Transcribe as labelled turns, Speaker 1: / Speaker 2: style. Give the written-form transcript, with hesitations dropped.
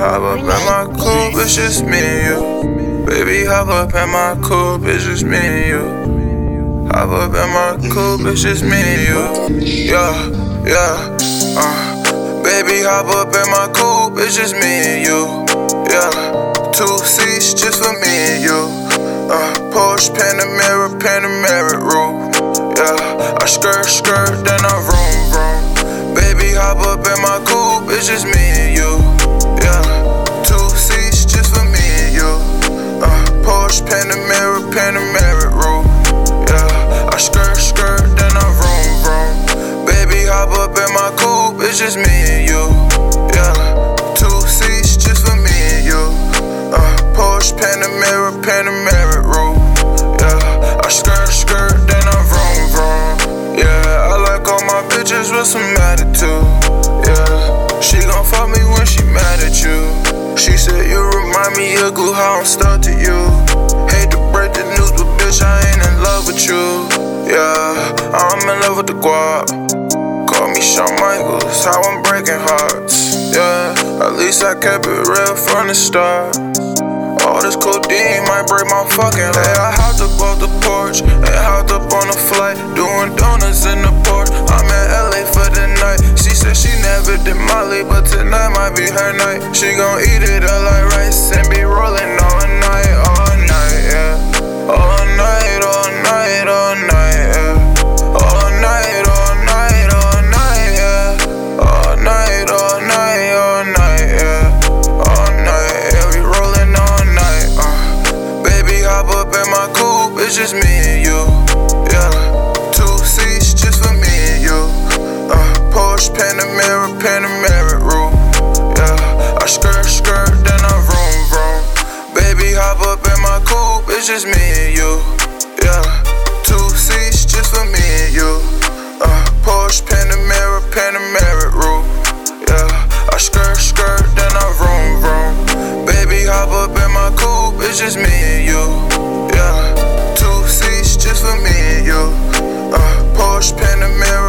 Speaker 1: hop up in my coupe, it's just me and you. Baby, hop up in my coupe, it's just me and you. Hop up in my coupe, it's just me and you. Yeah, yeah, baby, hop up in my coupe, it's just me and you. Yeah, 2 seats just for me and you. Porsche, Panamera roof. Yeah, I skirt, then I vroom. Baby, hop up in my coupe, it's just me and you. Yeah, 2 seats just for me and you. Porsche, Panamera roof. Yeah, I skirt, then I vroom. Baby, hop up in my coupe, it's just me and you. Yeah, 2 seats just for me and you. Porsche, Panamera roof. Yeah, I skirt, then I vroom. Yeah, I like all my bitches with some attitude. Yeah, she gon' fuck me when she mad at you. She said you remind me of glue, how I'm stuck to you. Hate to break the news, but bitch, I ain't in love with you. Yeah, I'm in love with the guap. Call me Shawn Michaels, how I'm breaking hearts. Yeah, at least I kept it real from the start. All this codeine might break my fucking heart. Hey, I hopped up off the porch and hopped up on a flight, doing donuts in the port. I'm in LA for the night. She said she never did Molly, but tonight might be her night. She gon' eat it up like rice and be rolling all night, yeah. All night, yeah. All night, all night, yeah. All night, yeah. All night, yeah, we rolling all night. Baby, hop up in my coupe, it's just me and you. Yeah, 2 seats just for me and you. Porsche, Panamera roof. Yeah, I skirt, then I vroom. Baby, hop up in my coupe, it's just me and you. Yeah, 2 seats just for me and you. Porsche, Panamera roof. Yeah, I skirt, then I vroom. Baby, hop up in my coupe, it's just me and you. Yeah, 2 seats just for me and you. Porsche, Panamera